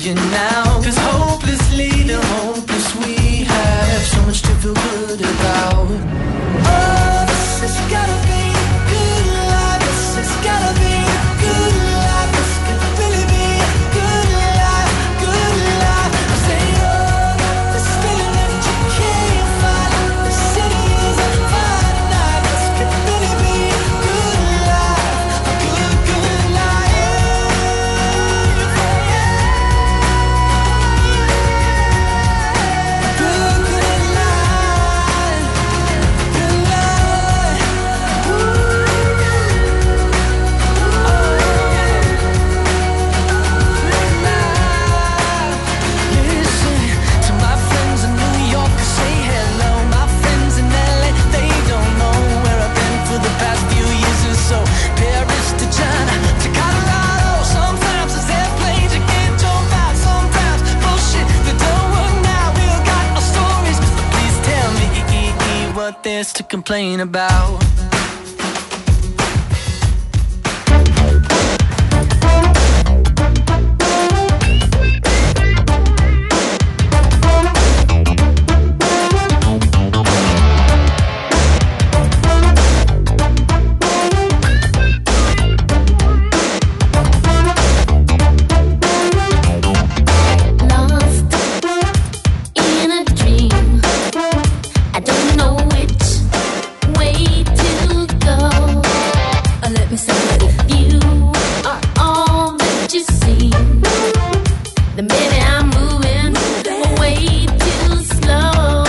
changing now. Cause hopelessly the hopeless we have so much to feel good about. Oh, this has gotta be a good life. This has gotta be a good life. This could really be a good life, good life. I say, oh, this feeling that you can't find. The city is on fire tonight. This could really be a good life, a good, good life. Good, good life, good life. Listen to my friends in New York, say hello. My friends in LA, they don't know where I've been for the past few years or so. Paris to China to Colorado. Sometimes it's airplanes you can't jump out. Sometimes bullshit that don't work now. We all got our stories, but please tell me what there's to complain about. Lost in a dream, I don't know which way to go. Let me say it. If you are all that you seem, then maybe I'm moving way too slow.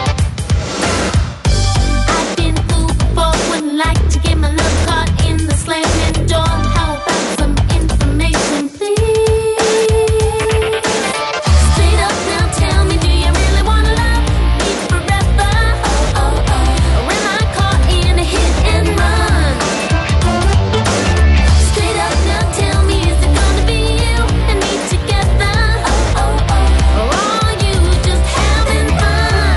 I've been fooled before, wouldn't like to get my love caught in the slamming door. How about some information, please? Straight up now, tell me, do you really wanna love me forever? Or am I caught in a hit and run? Straight up now, tell me, is it gonna be you and me together? Or are you just having fun?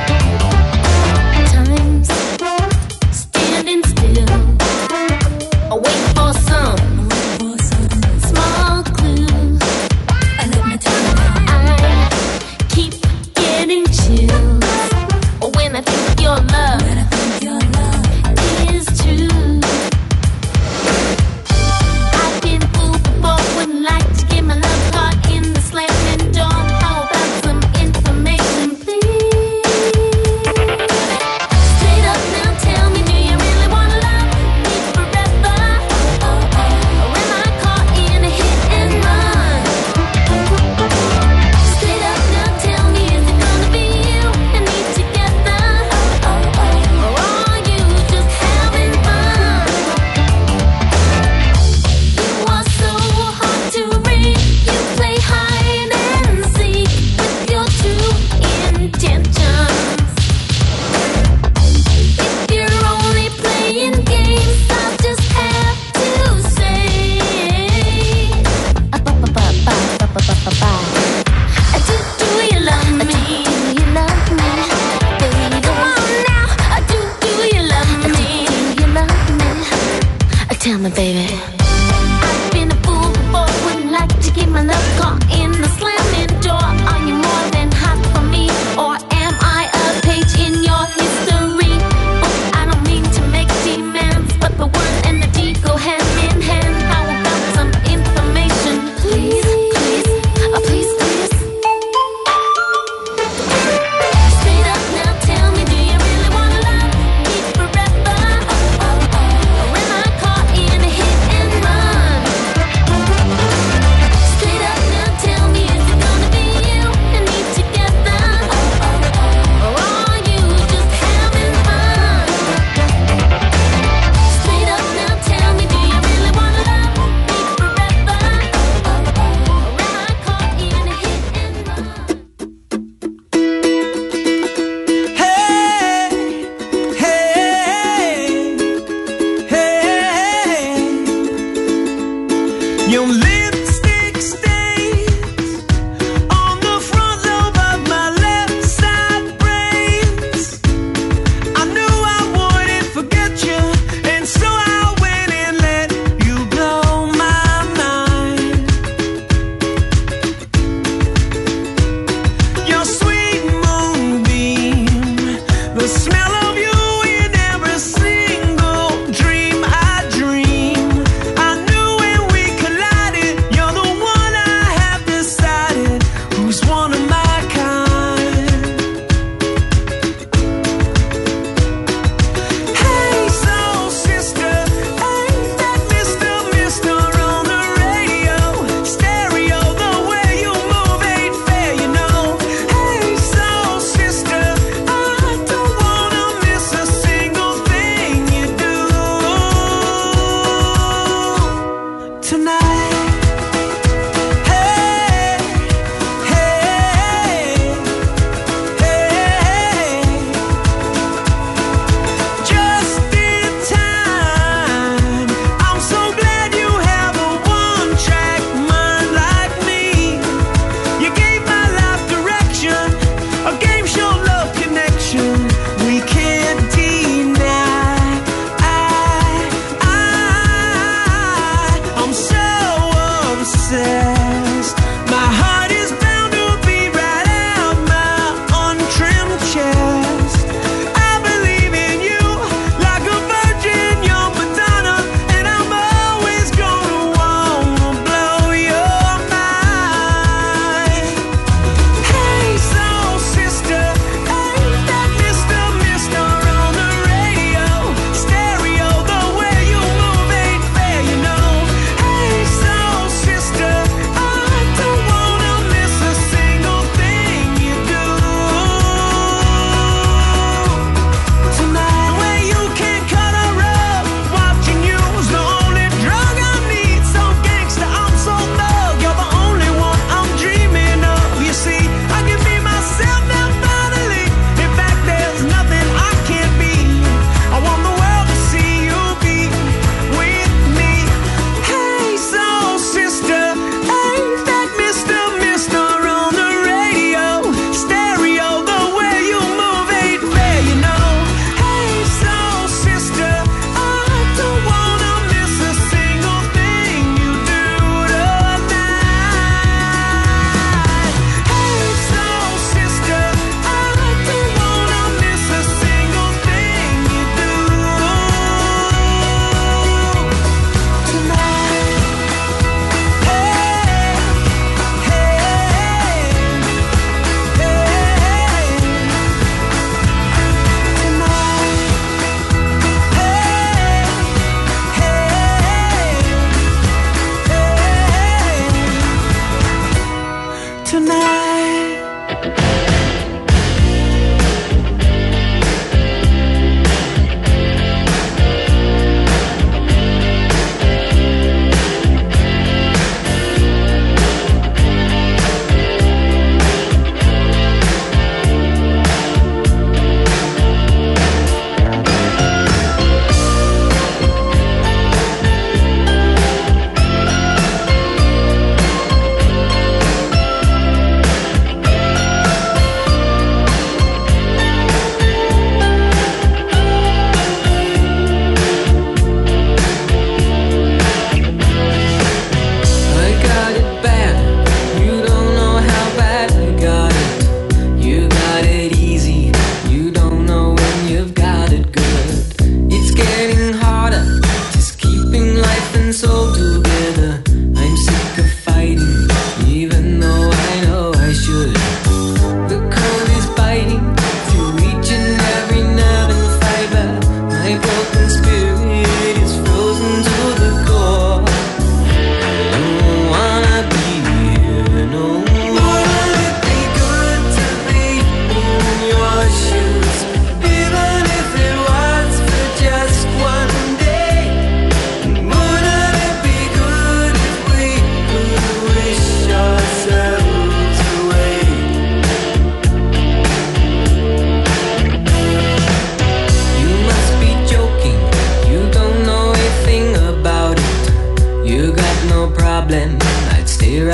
Time's standing still, waiting for some small clues. Let me tell you, I keep getting chills when I think your love is true. I've been fooled before, wouldn't like to get my love caught in the slamming door. How about some information, please? Straight up now, tell me, do you really wanna love me forever? Or am I caught in a hit and run? Straight up now, tell me, is it gonna be you and me together? Or are you just having fun? You are so hard to read. You play hide and seek with your true intentions. If you're only playing games, I'll just have to say, do you love me? Do you love me? Baby, come on now. Do you love me? Do you love me? Tell me, baby. I've been a fool before, wouldn't like to get my love caught in the slamming door. Are you more than hot for me, or am I a page in your history? Oh, I don't mean to make demands, but the word and the deed go hand in hand. How about some information, please? Please, please. Straight up now, tell me, do you really wanna love me forever? Or am I caught in a hit and run? Straight up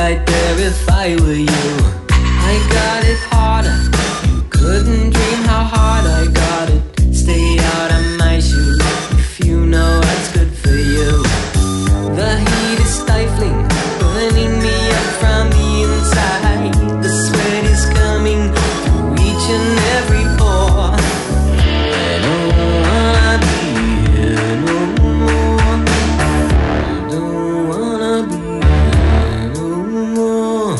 right there if I were you. I got it harder, you couldn't dream how hard I got it. Stay out of my shoes if you know what's good for you. The heat is stifling, burning me up from the inside. The sweat is coming through each and every pore. I don't wanna be here no more. I don't wanna be here no more.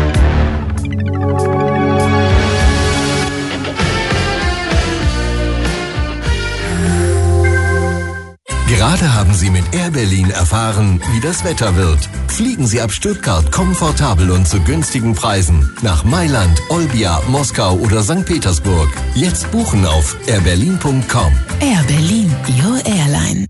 Gerade haben Sie mit Air Berlin erfahren, wie das Wetter wird. Fliegen Sie ab Stuttgart komfortabel und zu günstigen Preisen nach Mailand, Olbia, Moskau oder St. Petersburg. Jetzt buchen auf airberlin.com. Air Berlin, your airline.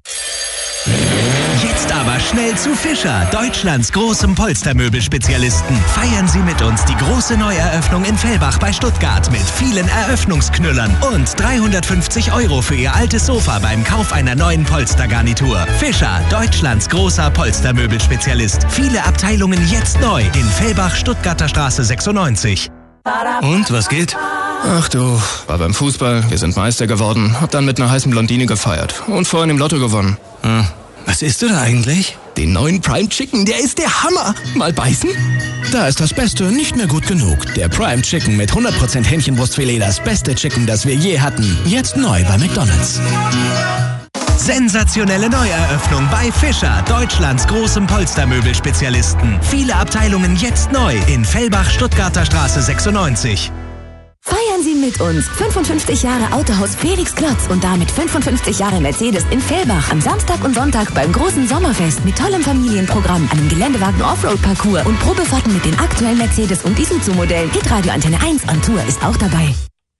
Jetzt aber schnell zu Fischer, Deutschlands großem Polstermöbelspezialisten. Feiern Sie mit uns die große Neueröffnung in Fellbach bei Stuttgart mit vielen Eröffnungsknüllern und 350 € für Ihr altes Sofa beim Kauf einer neuen Polstergarnitur. Fischer, Deutschlands großer Polstermöbelspezialist. Viele Abteilungen jetzt neu in Fellbach, Stuttgarter Straße 96. Und, was geht? Ach du, war beim Fußball, wir sind Meister geworden, hab dann mit einer heißen Blondine gefeiert und vorhin im Lotto gewonnen. Was isst du da eigentlich? Den neuen Prime Chicken, der ist der Hammer. Mal beißen? Da ist das Beste nicht mehr gut genug. Der Prime Chicken mit 100% Hähnchenbrustfilet, das beste Chicken, das wir je hatten. Jetzt neu bei McDonald's. Sensationelle Neueröffnung bei Fischer, Deutschlands großem Polstermöbelspezialisten. Viele Abteilungen jetzt neu in Fellbach, Stuttgarter Straße 96. Feiern Sie mit uns 55 Jahre Autohaus Felix Klotz und damit 55 Jahre Mercedes in Fellbach am Samstag und Sonntag beim großen Sommerfest mit tollem Familienprogramm, einem Geländewagen-Offroad-Parcours und Probefahrten mit den aktuellen Mercedes- und Isuzu-Modellen. Hitradio Antenne 1 on Tour ist auch dabei.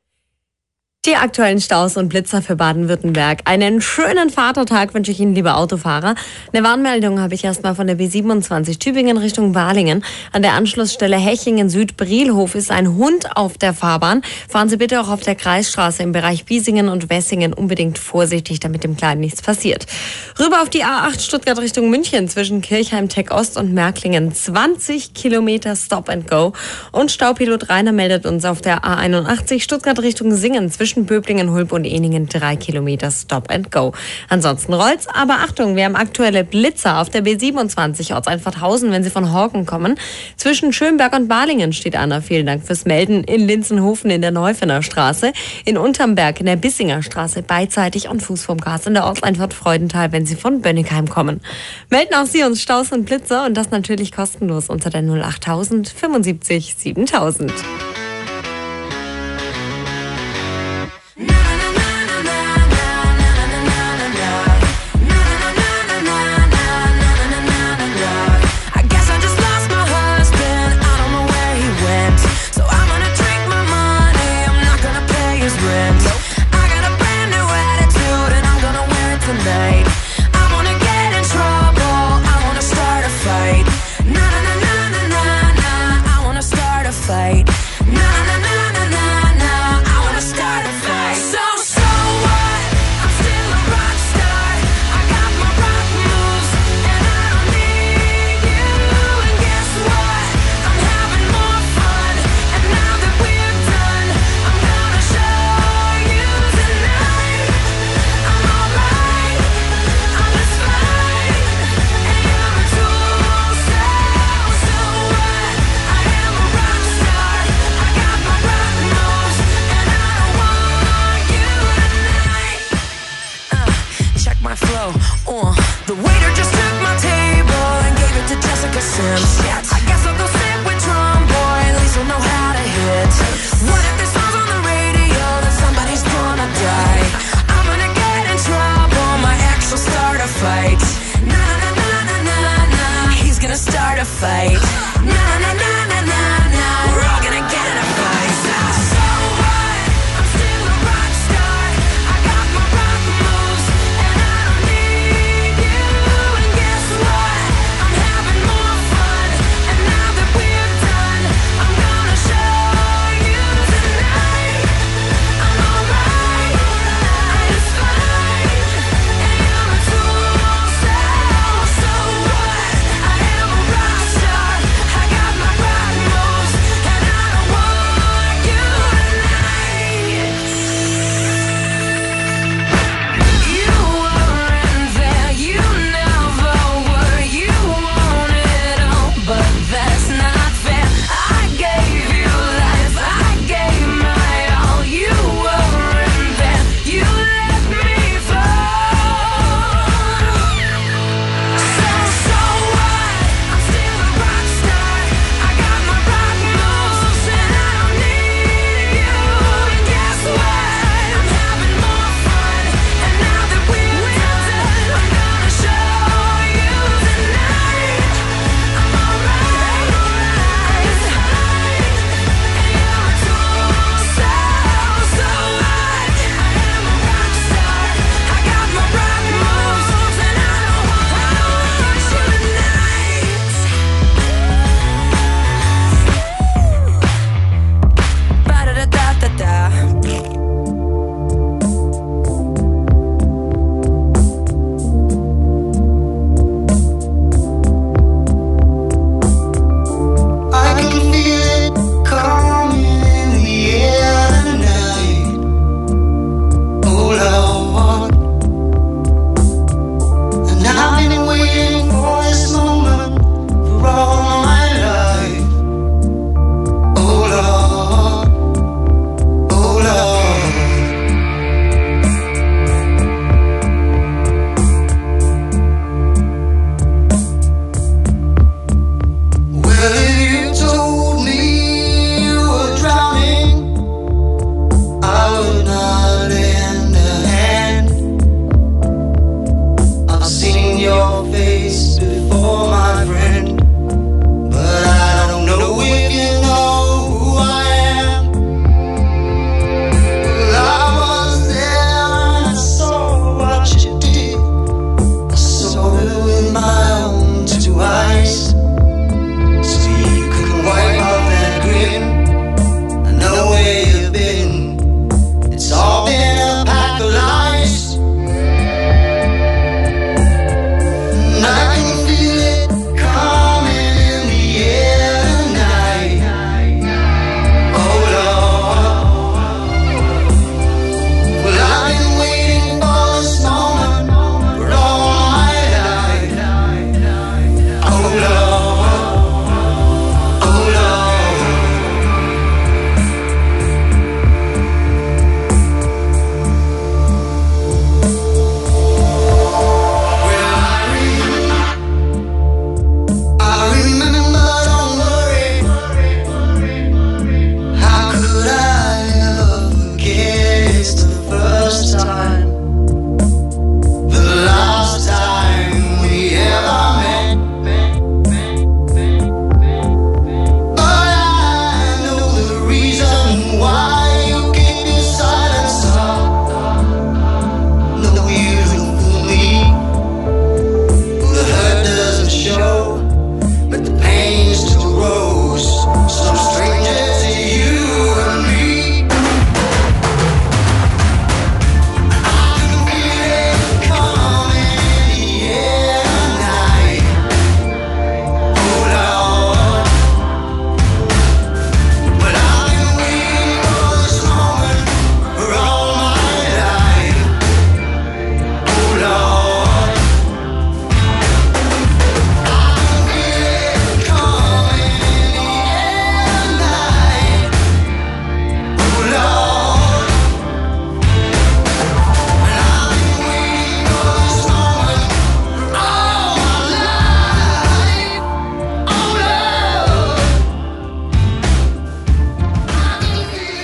Die aktuellen Staus und Blitzer für Baden-Württemberg. Einen schönen Vatertag wünsche ich Ihnen, liebe Autofahrer. Eine Warnmeldung habe ich erstmal von der B27 Tübingen Richtung Balingen. An der Anschlussstelle Hechingen Süd-Brielhof ist ein Hund auf der Fahrbahn. Fahren Sie bitte auch auf der Kreisstraße im Bereich Biesingen und Wessingen unbedingt vorsichtig, damit dem Kleinen nichts passiert. Rüber auf die A8 Stuttgart Richtung München zwischen Kirchheim, Tech Ost und Märklingen. 20 Kilometer Stop and Go. Und Staupilot Rainer meldet uns auf der A81 Stuttgart Richtung Singen zwischen Böblingen, Hulb und Ehningen 3 Kilometer Stop and Go. Ansonsten rollt's, aber Achtung, wir haben aktuelle Blitzer auf der B27 Ortseinfahrt-Hausen, wenn Sie von Horken kommen. Zwischen Schönberg und Balingen steht einer. Vielen Dank fürs Melden. In Linzenhofen in der Neufener Straße, in Untermberg in der Bissinger Straße beidseitig und Fuß vom Gas in der Ortseinfahrt Freudenthal, wenn Sie von Bönnigheim kommen. Melden auch Sie uns Staus und Blitzer und das natürlich kostenlos unter der 08000 75 7000.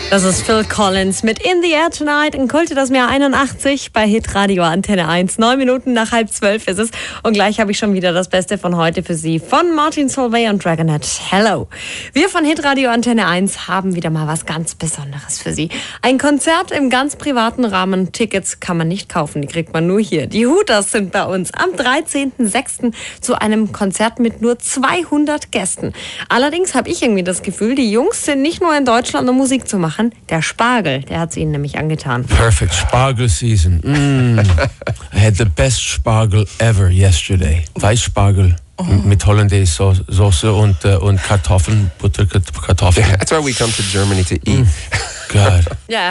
Das ist Phil Collins mit In the Air Tonight in Kulte das Jahr 81 bei Hitradio Antenne 1. 9 Minuten nach 11:30 ist es. Und gleich habe ich schon wieder das Beste von heute für Sie von Martin Solveig und Dragonette. Hello. Wir von Hitradio Antenne 1 haben wieder mal was ganz Besonderes für Sie. Ein Konzert im ganz privaten Rahmen. Tickets kann man nicht kaufen, die kriegt man nur hier. Die Hooters sind bei uns am 13.06. zu einem Konzert mit nur 200 Gästen. Allerdings habe ich irgendwie das Gefühl, die Jungs sind nicht nur in Deutschland, um Musik zu machen. Der Spargel, der hat es ihnen nämlich angetan. Perfect Spargel season. I had the best Spargel ever yesterday. Weißspargel mit Hollandaise-Soße und Kartoffeln, Butterkartoffeln. That's why we come to Germany to eat. God. Ja,